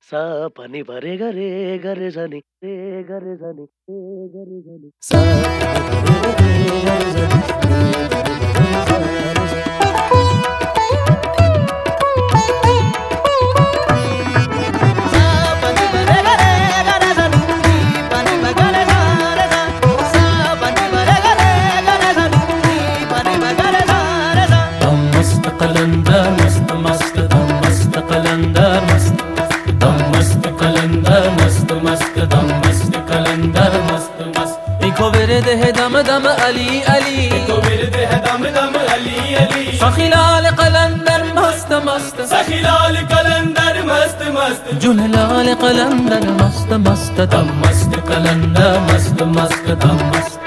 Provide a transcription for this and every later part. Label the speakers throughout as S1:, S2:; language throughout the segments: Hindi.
S1: सा पनि भरे गरे गरे जनी रे गरे जनी रे गरे जनी सा पनि भरे गरे
S2: ورده دم دم علی علی
S3: ورده دم دم علی علی
S2: سخیلال قلندر مست مست
S3: سخیلال قلندر مست مست
S2: جلال قلندر مست مست دم مست قلندر مست مست دم مست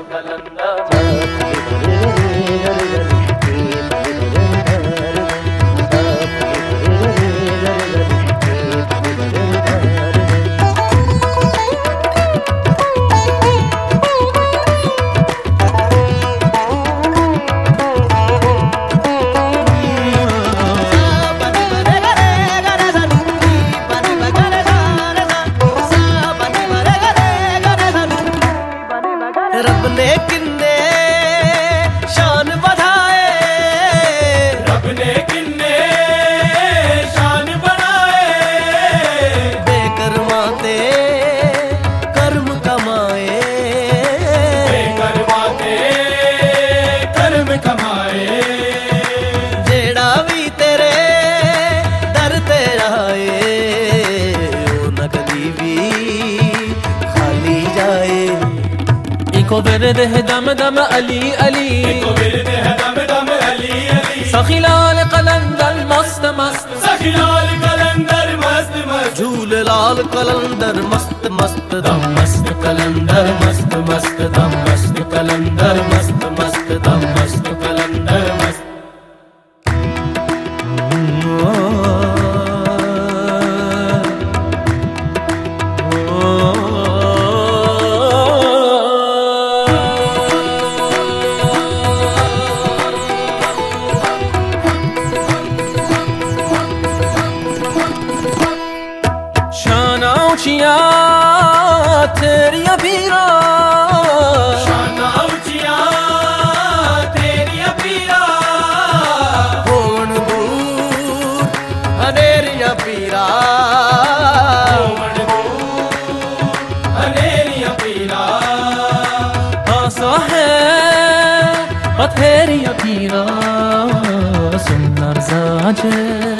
S1: रब ने किन्ने शान बढ़ाए,
S3: रब ने किन्ने शान बढ़ाए,
S1: बेकरमाते कर्म कमाए,
S3: बेकरमाते कर्म कमाए,
S1: जेड़ा भी तेरे दर ते आए ओ न कदी भी खाली जाए।
S2: इको विरद है दम दम अली अली
S3: इको विरद है दम दम अली अली
S2: सखीलाल कलंदर मस्त मस्त
S3: सखीलाल कलंदर मस्त मस्त
S1: झूलेलाल कलंदर मस्त मस्त
S2: दम मस्त कलंदर मस्त मस्त दम मस्त कलंदर मस्त मस्त दम मस्त कलंदर मस्त ऊंचिया तेरिया पीरा
S3: शाना ऊंचिया तेरिया पीरा
S1: होवन दूर अनेरिया पीरा
S3: होवन दूर अनेरिया पीरा
S2: आसा है पथेरिया पीरा सुंदर साजे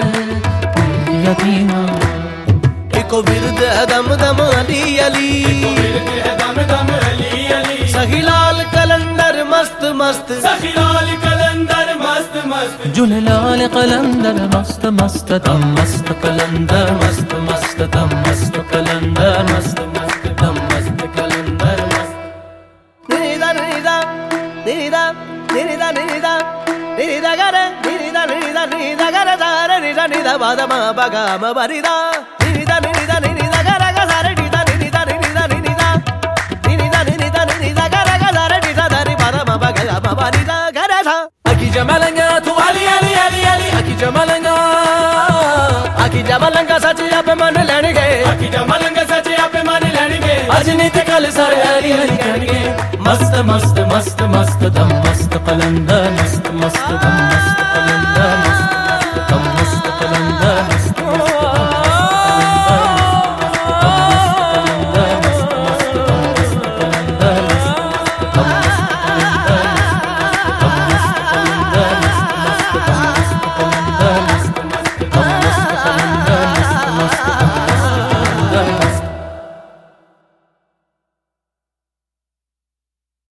S2: यतीमा
S1: इको विरद है दम दम अली अली
S3: इको विरद है दम दम अली अली
S1: सखीलाल कलंदर मस्त मस्त
S3: सखीलाल कलंदर मस्त मस्त
S2: जुललाल कलंदर मस्त मस्त दम मस्त कलंदर मस्त मस्त दम मस्त कलंदर मस्त मस्त दम मस्त कलंदर मस्त
S1: निदा निदा निदा निदा निदा निदा गरे निदा निदा निदा गरे दारे निदा निदा बादमा बगा मबरिदा निदा निदा निदा गरे गरे निदा निदा निदा निदा निदा निदा निदा गरे गरे निदा दारी बादमा बगा मबरिदा गरे था
S2: अकी जमलंगा तू अली अली अली अली अकी जमलंगा सचिया पे मन लेणगे
S3: अकी जमलंगा सचिया पे मन लेणगे
S2: आज नहीं ते कल सारे अली अली कहणगे मस्त मस्त मस्त मस्त दम मस्त कलंदर मस्त मस्त दम मस्त कलंदर